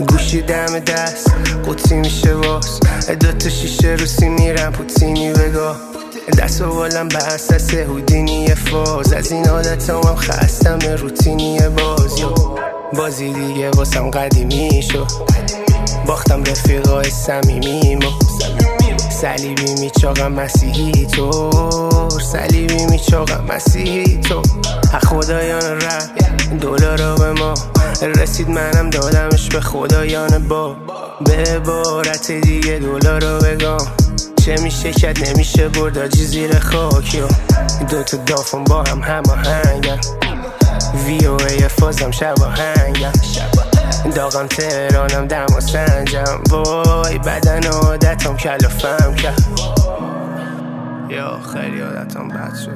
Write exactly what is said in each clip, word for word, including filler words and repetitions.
گوشی دم دست قوطی میشه واس دوتا شیشه روسی میرم پوتینی بگاه دست و بالم بست از هودینی فاز از این عادتام هم خستم روتینی بازی بازی دیگه واسم قدیمی شو باختم رفیقای سمیمیمو صلیبی میچاقم مسیحی طور صلیبی میچاقم مسیحی طور خدایان رفت دلارا به ما رسید منم دادمش به خدایان با به عبارت دیگه دلارا بگم چه میشه کد نمیشه برد آجی زیر خاکی دوتا دافون با هم هماهنگن وی او ای فازم شب آهنگم داغم تهرانم دم و سنجم وای بدن عادتم کلافم کرد یا خیلی عادتم بد شد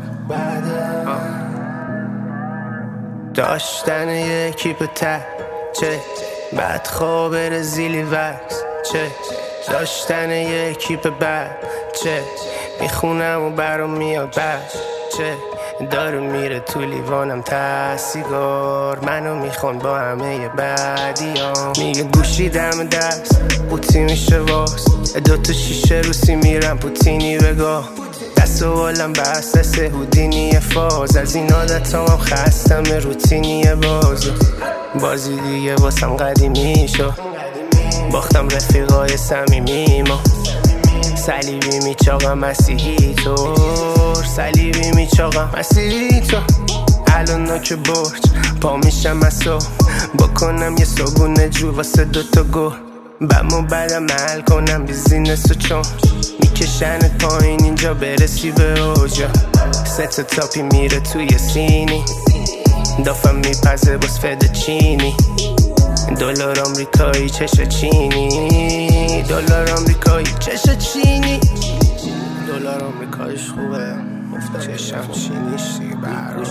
داشتن یکی به ته چه بد خواب رزیلی وقت چه داشتن یکی به بد چه میخونم و برام میاد بد چه دارو میره تو لیوانم ته سیگار منو میخوان با همه بدیام میگه گوشی دم دست قوطی میشه واس دوتا شیشه روسی میرم پوتینی بگاه دست و بالم بست از هودینی فاز از این عادتام هم خستم روتینی بازی بازی دیگه واسم قدیمی شو باختم رفیقای سمیمیمو صلیبی میچاقم مسیحی طور صلیبی میچاقم مسیحی طور الان نوک برج پا میشم از صبح بکنم یه صبونه جو واسه دوتا گل بم و بدم حل کنم بیزینس و چون میکشن پایین اینجا برسی به اوجا سه تا تاپی میره توی سینی دافم میپزه باز فد چینی دلار آمریکایی چش چینی دلار آمریکایی چش چینی دلار آمریکاییش خوبه چشم چینیش دیگه برام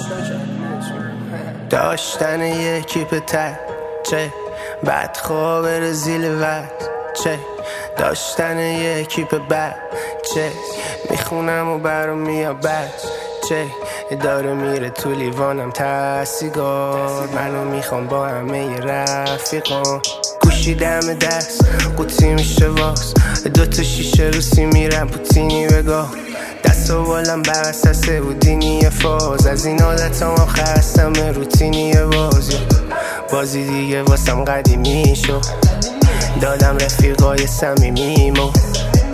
داشتن یکی به ته چه بد خواب رزیل وقت چه داشتن یکی به بد چه میخونم و برام میاد بد چه داره میره تو لیوانم ته سیگار منو میخوام با همه رفیقان گوشی دم دست قوطی میشه واس دوتا شیشه روسی میرم پوتینی بگاه دست و بالم بست از هودینی فاز از این عادتام هم خستم روتینی بازی بازی دیگه واسم قدیمی شو دادم رفیقای سمیمیمو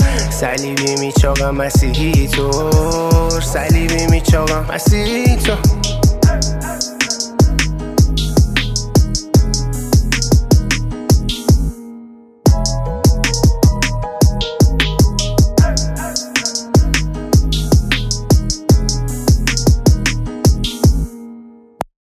صلیبی میچاقم مسیحی طور صلیبی میچاقم مسیحی طور